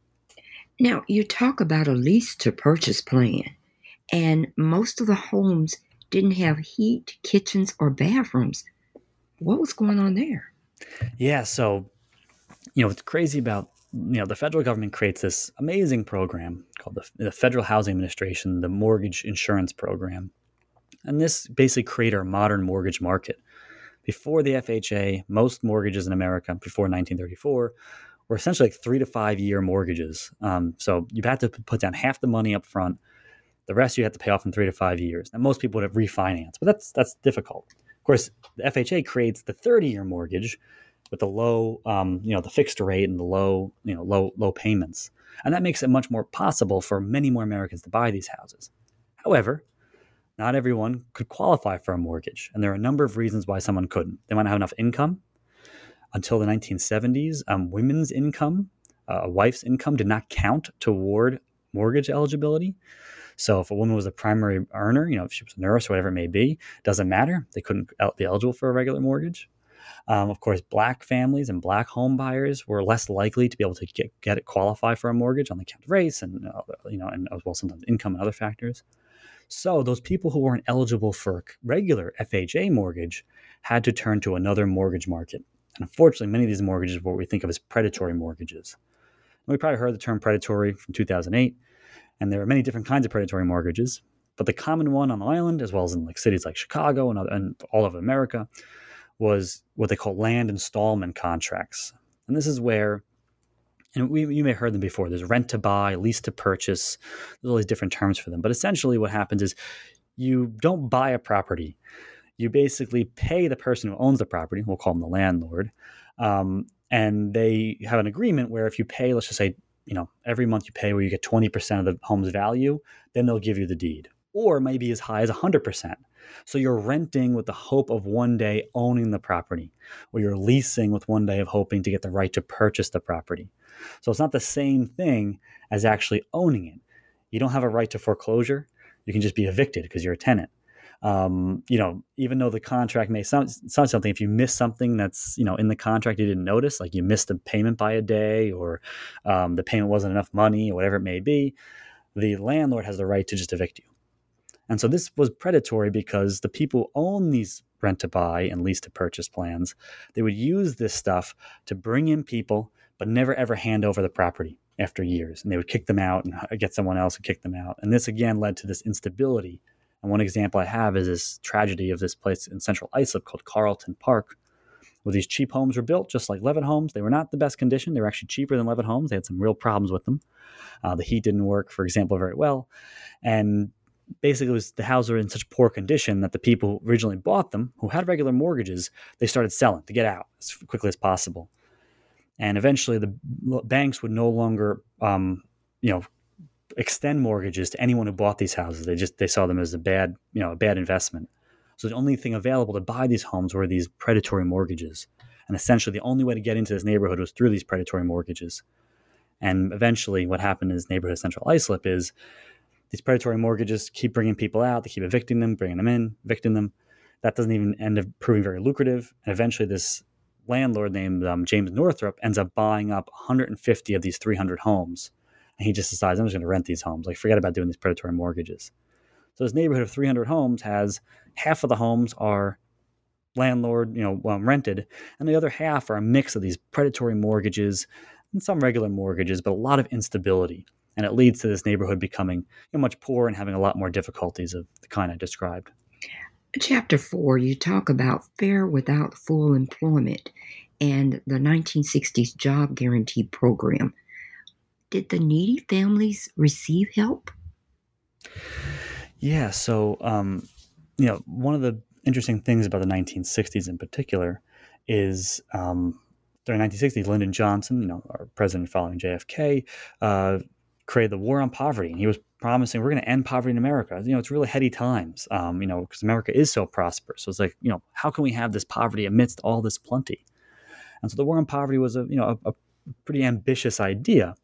[SPEAKER 4] Now, you talk about a lease to purchase plan, and most of the homes didn't have heat, kitchens, or bathrooms. What was going on there?
[SPEAKER 5] Yeah, so, what's crazy about, the federal government creates this amazing program called the Federal Housing Administration, the Mortgage Insurance Program. And this basically created our modern mortgage market. Before the FHA, most mortgages in America before 1934 were essentially like 3 to 5 year mortgages. So you had to put down half the money up front. The rest you had to pay off in 3 to 5 years. And most people would have refinanced, but that's difficult. Of course, the FHA creates the 30-year mortgage with the low, the fixed rate and the low payments. And that makes it much more possible for many more Americans to buy these houses. However, not everyone could qualify for a mortgage. And there are a number of reasons why someone couldn't. They might not have enough income. Until the 1970s, women's income, a wife's income did not count toward mortgage eligibility. So if a woman was a primary earner, if she was a nurse or whatever it may be, doesn't matter. They couldn't be eligible for a regular mortgage. Of course, black families and black home buyers were less likely to be able to get it qualify for a mortgage on the account of race and and as well sometimes income and other factors. So those people who weren't eligible for a regular FHA mortgage had to turn to another mortgage market. And unfortunately, many of these mortgages were what we think of as predatory mortgages. And we probably heard the term predatory from 2008. And there are many different kinds of predatory mortgages. But the common one on the island, as well as in cities like Chicago and all of America, was what they call land installment contracts. And this is where, and you may have heard them before, there's rent to buy, lease to purchase, there's all these different terms for them. But essentially what happens is you don't buy a property. You basically pay the person who owns the property, we'll call them the landlord, and they have an agreement where if you pay, let's just say, every month you pay where you get 20% of the home's value, then they'll give you the deed. Or maybe as high as 100%. So you're renting with the hope of one day owning the property, or you're leasing with one day of hoping to get the right to purchase the property. So it's not the same thing as actually owning it. You don't have a right to foreclosure. You can just be evicted because you're a tenant. Even though the contract may sound something, if you miss something that's, in the contract you didn't notice, like you missed the payment by a day or the payment wasn't enough money or whatever it may be, the landlord has the right to just evict you. And so this was predatory because the people who own these rent to buy and lease to purchase plans, they would use this stuff to bring in people, but never ever hand over the property after years. And they would kick them out and get someone else and kick them out. And this again led to this instability. And one example I have is this tragedy of this place in Central Islip called Carlton Park, where these cheap homes were built just like Levitt homes. They were not the best condition. They were actually cheaper than Levitt homes. They had some real problems with them. The heat didn't work, for example, very well. And basically the houses were in such poor condition that the people who originally bought them, who had regular mortgages, they started selling to get out as quickly as possible. And eventually the banks would no longer, extend mortgages to anyone who bought these houses. They saw them as a bad investment. So the only thing available to buy these homes were these predatory mortgages. And essentially the only way to get into this neighborhood was through these predatory mortgages. And eventually what happened in this neighborhood of Central Islip is these predatory mortgages keep bringing people out. They keep evicting them, bringing them in, evicting them. That doesn't even end up proving very lucrative. And eventually this landlord named James Northrop ends up buying up 150 of these 300 homes. And he just decides, I'm just going to rent these homes. Like, forget about doing these predatory mortgages. So this neighborhood of 300 homes has half of the homes are landlord, rented, and the other half are a mix of these predatory mortgages and some regular mortgages, but a lot of instability. And it leads to this neighborhood becoming much poorer and having a lot more difficulties of the kind I described.
[SPEAKER 4] Chapter 4, you talk about fair without full employment and the 1960s job guarantee program. Did the needy families receive help?
[SPEAKER 5] Yeah, so, one of the interesting things about the 1960s in particular is during the 1960s, Lyndon Johnson, our president following JFK, created the War on Poverty. And he was promising we're going to end poverty in America. It's really heady times, because America is so prosperous. So it's like, how can we have this poverty amidst all this plenty? And so the War on Poverty was a pretty ambitious idea.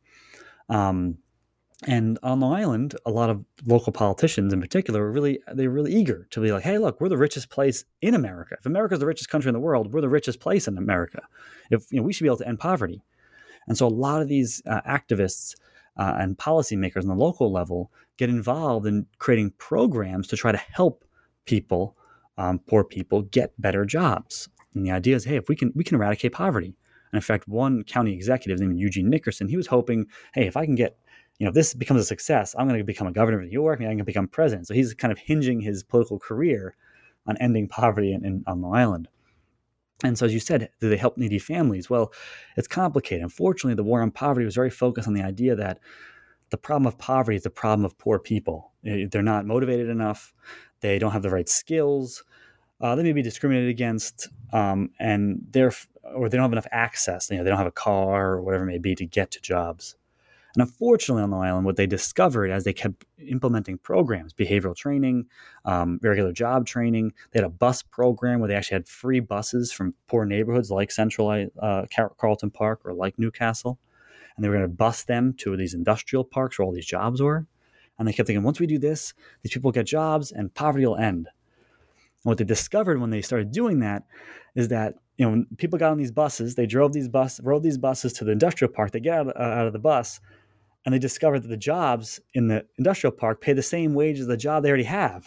[SPEAKER 5] And on Long Island, a lot of local politicians in particular were really eager to be like, hey, look, we're the richest place in America. If America's the richest country in the world, we're the richest place in America. If we should be able to end poverty. And so a lot of these activists and policymakers on the local level get involved in creating programs to try to help people, poor people, get better jobs. And the idea is, hey, if we can eradicate poverty. And in fact, one county executive named Eugene Nickerson, he was hoping, hey, if I can get, if this becomes a success, I'm going to become a governor of New York, maybe I can become president. So he's kind of hinging his political career on ending poverty on Long Island. And so as you said, do they help needy families? Well, it's complicated. Unfortunately, the War on Poverty was very focused on the idea that the problem of poverty is the problem of poor people. They're not motivated enough. They don't have the right skills. They may be discriminated against, or they don't have enough access. They don't have a car or whatever it may be to get to jobs. And unfortunately on Long Island, what they discovered as they kept implementing programs, behavioral training, regular job training, they had a bus program where they actually had free buses from poor neighborhoods like Central Carlton Park or like Newcastle. And they were going to bus them to these industrial parks where all these jobs were. And they kept thinking, once we do this, these people get jobs and poverty will end. And what they discovered when they started doing that is that when people got on these buses, they rode these buses to the industrial park. They get out of the bus, and they discovered that the jobs in the industrial park pay the same wage as the job they already have.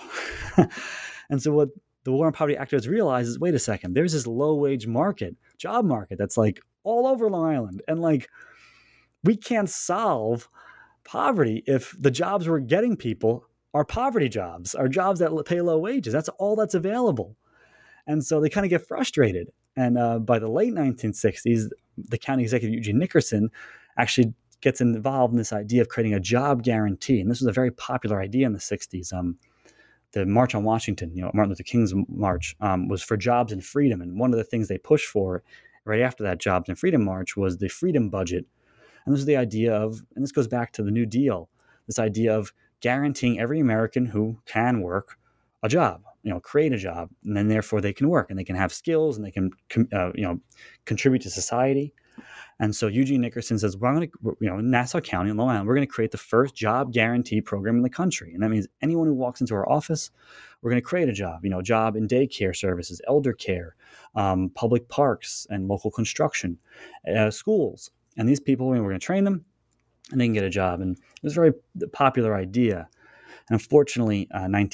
[SPEAKER 5] And so what the War on Poverty activists realized is, wait a second, there's this low-wage job market that's like all over Long Island. And like, we can't solve poverty if the jobs we're getting people are poverty jobs, are jobs that pay low wages. That's all that's available. And so they kind of get frustrated. And by the late 1960s, the county executive, Eugene Nickerson, actually gets involved in this idea of creating a job guarantee. And this was a very popular idea in the 60s. The March on Washington, Martin Luther King's march, was for jobs and freedom. And one of the things they pushed for right after that Jobs and Freedom March was the freedom budget. And this is the idea of, and this goes back to the New Deal, this idea of guaranteeing every American who can work a job, create a job, and then therefore they can work and they can have skills and they can, contribute to society. And so Eugene Nickerson says, we're going to, in Nassau County in Long Island, we're going to create the first job guarantee program in the country. And that means anyone who walks into our office, we're going to create a job, job in daycare services, elder care, public parks and local construction, schools. And these people, we're going to train them and they can get a job. And it was a very popular idea. And unfortunately,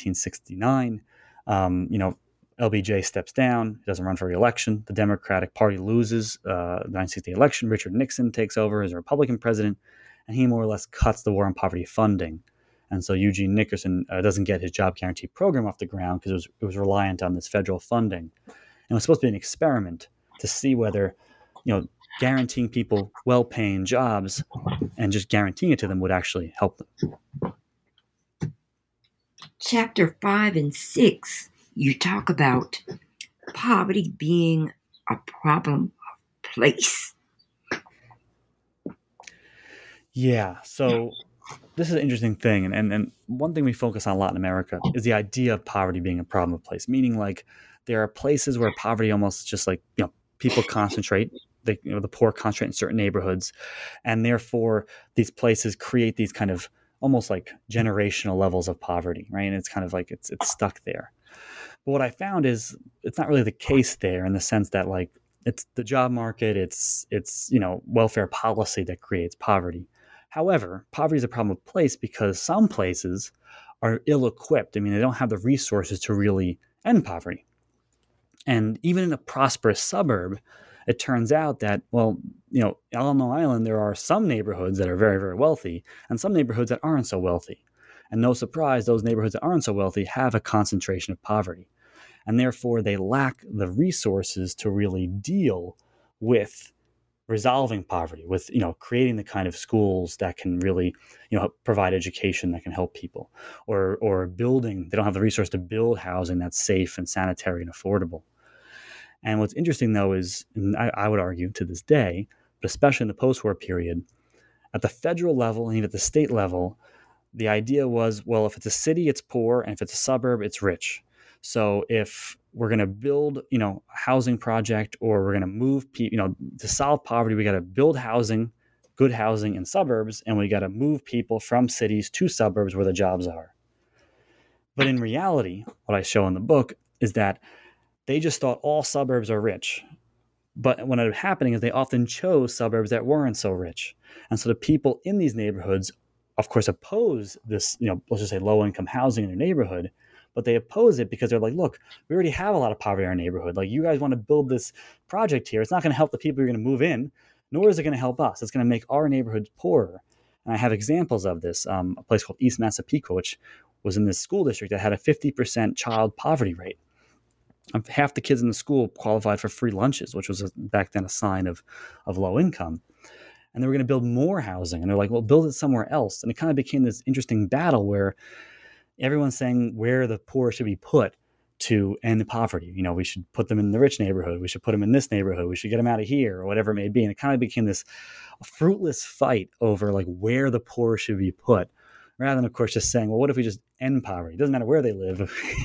[SPEAKER 5] 1969, LBJ steps down. He doesn't run for re-election. The Democratic Party loses the 1960 election. Richard Nixon takes over as a Republican president, and he more or less cuts the War on Poverty funding. And so Eugene Nickerson doesn't get his job guarantee program off the ground because it was reliant on this federal funding. And it was supposed to be an experiment to see whether, guaranteeing people well-paying jobs and just guaranteeing it to them would actually help them.
[SPEAKER 4] chapter 5 and 6, you talk about poverty being a problem of place.
[SPEAKER 5] Yeah, so this is an interesting thing. And one thing we focus on a lot in America is the idea of poverty being a problem of place, meaning like there are places where poverty almost just like, people concentrate. The poor concentrate in certain neighborhoods, and therefore these places create these kind of almost like generational levels of poverty, right? And it's kind of like it's stuck there. But what I found is it's not really the case there in the sense that like it's the job market, it's welfare policy that creates poverty. However, poverty is a problem of place because some places are ill-equipped. I mean, they don't have the resources to really end poverty. And even in a prosperous suburb, it turns out that, on Long Island, there are some neighborhoods that are very, very wealthy and some neighborhoods that aren't so wealthy. And no surprise, those neighborhoods that aren't so wealthy have a concentration of poverty. And therefore, they lack the resources to really deal with resolving poverty, with, creating the kind of schools that can really, provide education that can help people, or building. They don't have the resource to build housing that's safe and sanitary and affordable. And what's interesting, though, is, and I would argue to this day, but especially in the post-war period, at the federal level and even at the state level, the idea was, well, if it's a city, it's poor, and if it's a suburb, it's rich. So if we're going to build, a housing project, or we're going to move people, to solve poverty, we got to build housing, good housing in suburbs, and we got to move people from cities to suburbs where the jobs are. But in reality, what I show in the book is that they just thought all suburbs are rich. But what ended up happening is they often chose suburbs that weren't so rich. And so the people in these neighborhoods, of course, oppose this, let's just say low-income housing in their neighborhood, but they oppose it because they're like, look, we already have a lot of poverty in our neighborhood. Like, you guys want to build this project here. It's not going to help the people you're going to move in, nor is it going to help us. It's going to make our neighborhoods poorer. And I have examples of this. A place called East Massapequa, which was in this school district that had a 50% child poverty rate. Half the kids in the school qualified for free lunches, which was back then a sign of low income. And they were going to build more housing. And they're like, well, build it somewhere else. And it kind of became this interesting battle where everyone's saying where the poor should be put to end poverty. We should put them in the rich neighborhood. We should put them in this neighborhood. We should get them out of here, or whatever it may be. And it kind of became this fruitless fight over like where the poor should be put, rather than, of course, just saying, well, what if we just end poverty? It doesn't matter where they live.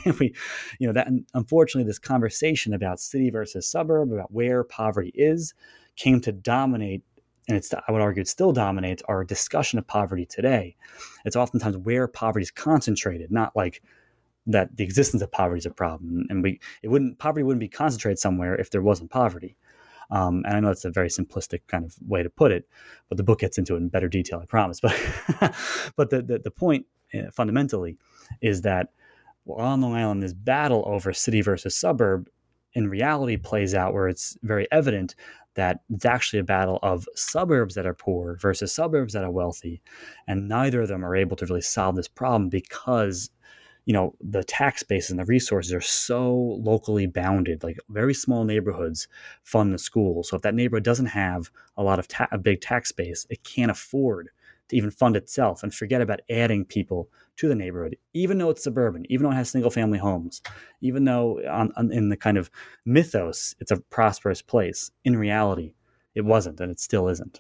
[SPEAKER 5] That, unfortunately, this conversation about city versus suburb, about where poverty is, came to dominate, and I would argue it still dominates our discussion of poverty today. It's oftentimes where poverty is concentrated, not like that the existence of poverty is a problem. And poverty wouldn't be concentrated somewhere if there wasn't poverty. And I know that's a very simplistic kind of way to put it, but the book gets into it in better detail, I promise. But but the point fundamentally is that on Long Island, this battle over city versus suburb in reality plays out where it's very evident that it's actually a battle of suburbs that are poor versus suburbs that are wealthy. And neither of them are able to really solve this problem because the tax base and the resources are so locally bounded. Like, very small neighborhoods fund the school. So if that neighborhood doesn't have a lot of a big tax base, it can't afford to even fund itself, and forget about adding people to the neighborhood, even though it's suburban, even though it has single family homes, even though in the kind of mythos, it's a prosperous place. In reality, it wasn't, and it still isn't.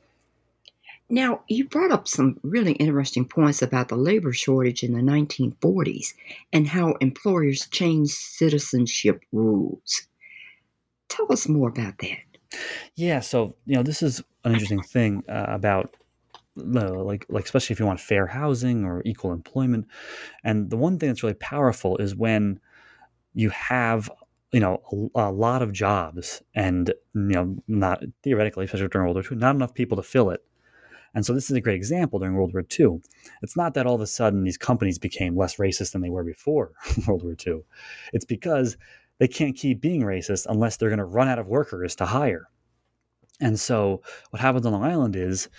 [SPEAKER 4] Now, you brought up some really interesting points about the labor shortage in the 1940s and how employers changed citizenship rules. Tell us more about that.
[SPEAKER 5] Yeah, so this is an interesting thing about like especially if you want fair housing or equal employment. And the one thing that's really powerful is when you have a lot of jobs and not theoretically, especially during World War II, not enough people to fill it. And so this is a great example during World War II. It's not that all of a sudden these companies became less racist than they were before World War II. It's because they can't keep being racist unless they're going to run out of workers to hire. And so what happens on Long Island is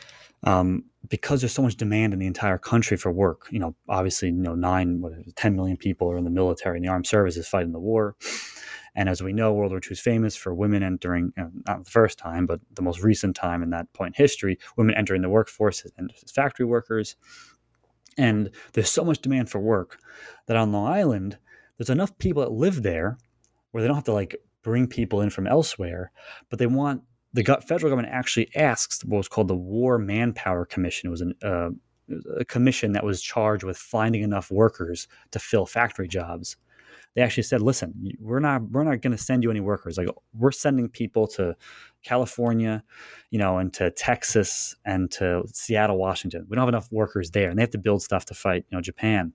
[SPEAKER 5] because there's so much demand in the entire country for work, obviously, 10 million people are in the military and the armed services fighting the war. And as we know, World War II is famous for women entering, not the first time, but the most recent time in that point in history, women entering the workforce and as factory workers. And there's so much demand for work that on Long Island, there's enough people that live there where they don't have to like bring people in from elsewhere, but they want federal government actually asks what was called the War Manpower Commission. It was a commission that was charged with finding enough workers to fill factory jobs. They actually said, listen, we're not going to send you any workers. Like, we're sending people to California, and to Texas and to Seattle, Washington. We don't have enough workers there, and they have to build stuff to fight, Japan.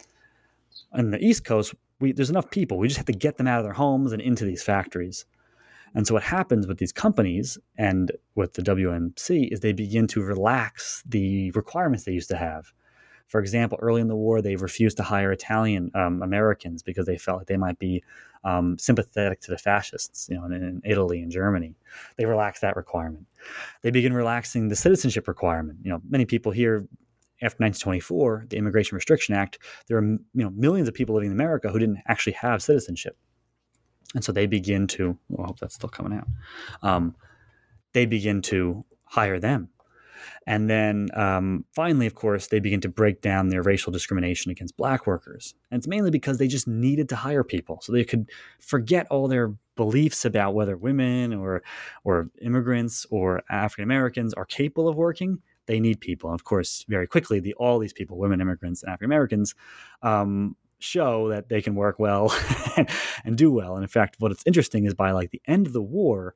[SPEAKER 5] On the East Coast, there's enough people. We just have to get them out of their homes and into these factories. And so what happens with these companies and with the WMC is they begin to relax the requirements they used to have. For example, early in the war, they refused to hire Italian Americans because they felt like they might be sympathetic to the fascists, in Italy and Germany. They relaxed that requirement. They begin relaxing the citizenship requirement. Many people here, after 1924, the Immigration Restriction Act, there are millions of people living in America who didn't actually have citizenship. And so they begin to, I hope that's still coming out. They begin to hire them. And then finally, of course, they begin to break down their racial discrimination against black workers. And it's mainly because they just needed to hire people so they could forget all their beliefs about whether women or immigrants or African Americans are capable of working. They need people. And of course, very quickly, all these people, women, immigrants, and African Americans, show that they can work well and do well. And in fact, what's interesting is by like the end of the war,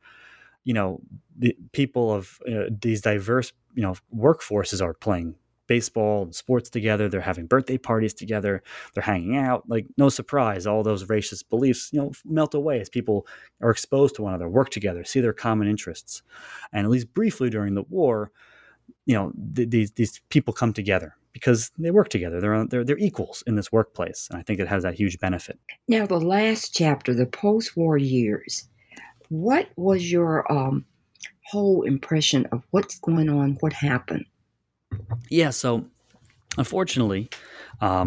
[SPEAKER 5] the people of these diverse, workforces are playing baseball and sports together. They're having birthday parties together. They're hanging out. Like, no surprise, all those racist beliefs, melt away as people are exposed to one another, work together, see their common interests. And at least briefly during the war, these people come together because they work together. They're equals in this workplace. And I think it has that huge benefit.
[SPEAKER 4] Now, the last chapter, the post-war years, what was your whole impression of what's going on, what happened?
[SPEAKER 5] Yeah, so unfortunately, a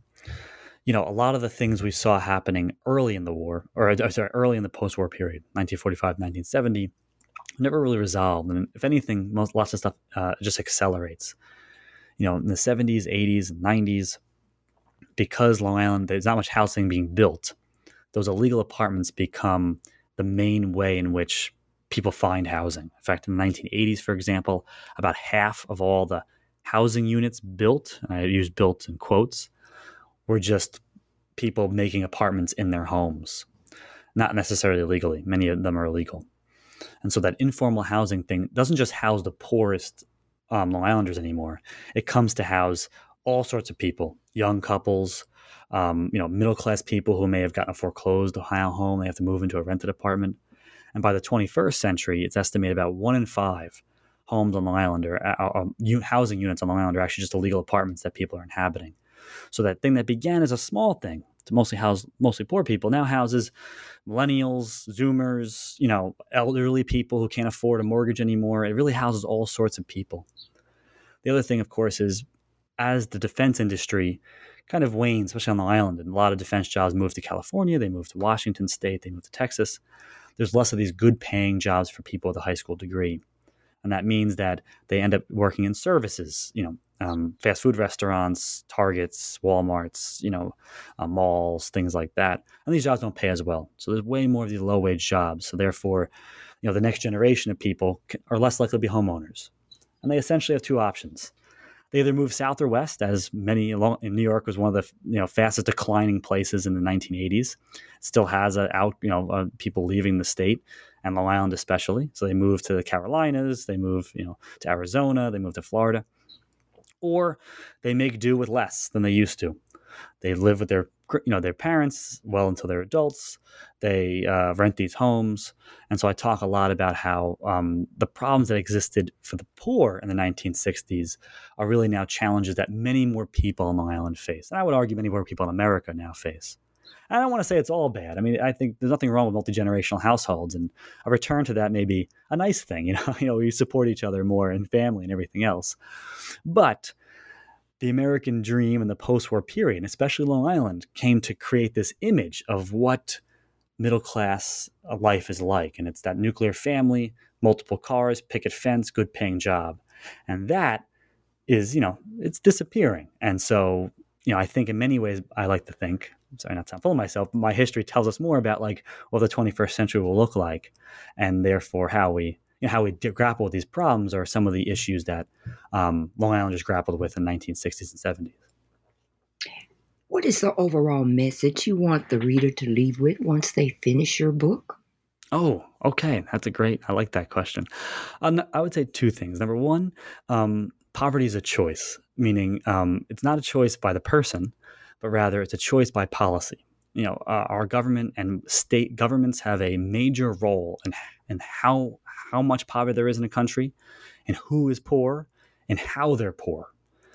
[SPEAKER 5] lot of the things we saw happening early in the war, early in the post-war period, 1945, 1970, never really resolved. And if anything, lots of stuff just accelerates. In the 70s, 80s, and 90s, because Long Island, there's not much housing being built, those illegal apartments become the main way in which people find housing. In fact, in the 1980s, for example, about half of all the housing units built, and I use built in quotes, were just people making apartments in their homes, not necessarily legally. Many of them are illegal. And so that informal housing thing doesn't just house the poorest Long Islanders anymore. It comes to house all sorts of people, young couples, middle-class people who may have gotten a foreclosed home. They have to move into a rented apartment. And by the 21st century, it's estimated about 1 in 5 homes on Long Island or housing units on Long Island are actually just illegal apartments that people are inhabiting. So that thing that began as a small thing to mostly house mostly poor people now houses millennials, Zoomers, elderly people who can't afford a mortgage anymore. It really houses all sorts of people. The other thing, of course, is as the defense industry kind of wanes, especially on Long Island, and a lot of defense jobs move to California, they move to Washington State, they move to Texas, there's less of these good-paying jobs for people with a high school degree. And that means that they end up working in services, fast food restaurants, Targets, Walmarts, malls, things like that. And these jobs don't pay as well. So there's way more of these low-wage jobs. So therefore, the next generation of people are less likely to be homeowners. And they essentially have two options. They either move south or west, as many in New York was one of the fastest declining places in the 1980s. It still has people leaving the state, and Long Island especially. So they move to the Carolinas, they move to Arizona, they move to Florida, or they make do with less than they used to. They live with their parents well until they're adults. They rent these homes. And so I talk a lot about how the problems that existed for the poor in the 1960s are really now challenges that many more people on Long Island face. And I would argue many more people in America now face. I don't want to say it's all bad. I mean, I think there's nothing wrong with multi-generational households, and a return to that may be a nice thing. We support each other more in family and everything else. But the American dream in the post-war period, and especially Long Island, came to create this image of what middle-class life is like. And it's that nuclear family, multiple cars, picket fence, good-paying job. And that is, it's disappearing. And so, I think in many ways, I like to think, sorry, not to sound full of myself, but my history tells us more about like what the 21st century will look like, and therefore how we grapple with these problems are some of the issues that Long Islanders grappled with in the 1960s and 70s.
[SPEAKER 4] What is the overall message you want the reader to leave with once they finish your book?
[SPEAKER 5] Oh, okay. I like that question. I would say two things. Number one, poverty is a choice, meaning it's not a choice by the person, but rather it's a choice by policy. Our government and state governments have a major role in how much poverty there is in a country, and who is poor, and how they're poor.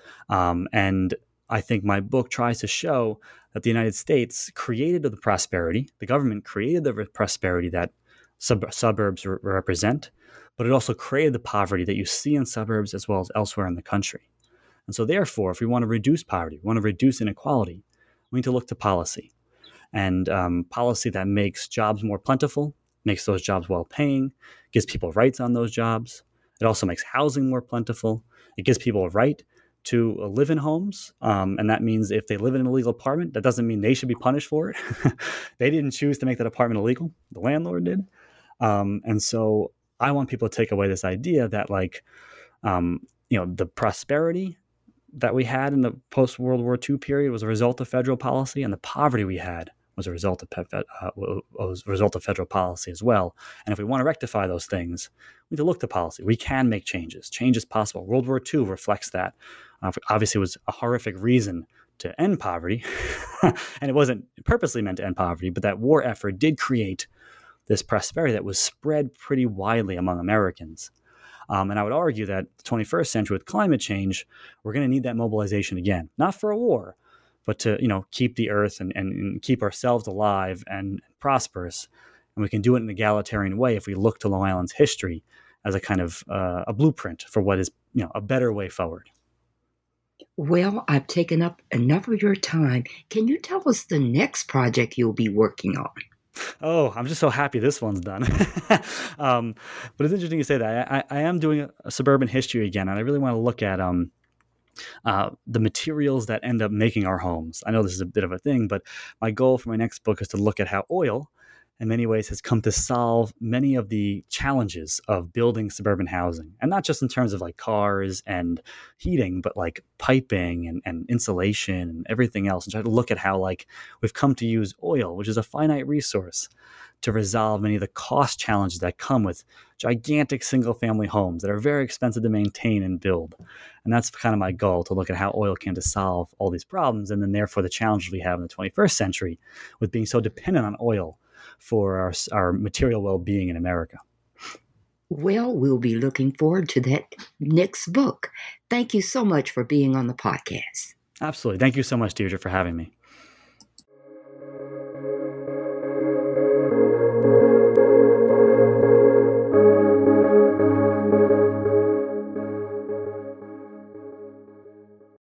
[SPEAKER 5] And I think my book tries to show that the United States created the prosperity, the government created the prosperity that suburbs represent, but it also created the poverty that you see in suburbs as well as elsewhere in the country. And so therefore, if we want to reduce poverty, we want to reduce inequality, we need to look to policy. And policy that makes jobs more plentiful, makes those jobs well-paying, gives people rights on those jobs. It also makes housing more plentiful. It gives people a right to live in homes. And that means if they live in an illegal apartment, that doesn't mean they should be punished for it. They didn't choose to make that apartment illegal. The landlord did. And so I want people to take away this idea that the prosperity that we had in the post-World War II period was a result of federal policy, and the poverty we had was a result of federal policy as well. And if we want to rectify those things, we need to look to policy. We can make changes. Change is possible. World War II reflects that. Obviously, it was a horrific reason to end poverty, and it wasn't purposely meant to end poverty, but that war effort did create this prosperity that was spread pretty widely among Americans. And I would argue that the 21st century with climate change, we're going to need that mobilization again, not for a war, but to keep the earth and keep ourselves alive and prosperous. And we can do it in an egalitarian way if we look to Long Island's history as a kind of a blueprint for what is a better way forward.
[SPEAKER 4] Well, I've taken up enough of your time. Can you tell us the next project you'll be working on?
[SPEAKER 5] Oh, I'm just so happy this one's done. But it's interesting you say that. I am doing a suburban history again, and I really want to look at the materials that end up making our homes. I know this is a bit of a thing, but my goal for my next book is to look at how oil, in many ways, has come to solve many of the challenges of building suburban housing. And not just in terms of like cars and heating, but like piping and insulation and everything else. And try to look at how we've come to use oil, which is a finite resource, to resolve many of the cost challenges that come with gigantic single-family homes that are very expensive to maintain and build. And that's kind of my goal, to look at how oil came to solve all these problems, and then therefore the challenges we have in the 21st century with being so dependent on oil for our material well-being in America.
[SPEAKER 4] Well, we'll be looking forward to that next book. Thank you so much for being on the podcast.
[SPEAKER 5] Absolutely. Thank you so much, Deirdre, for having me.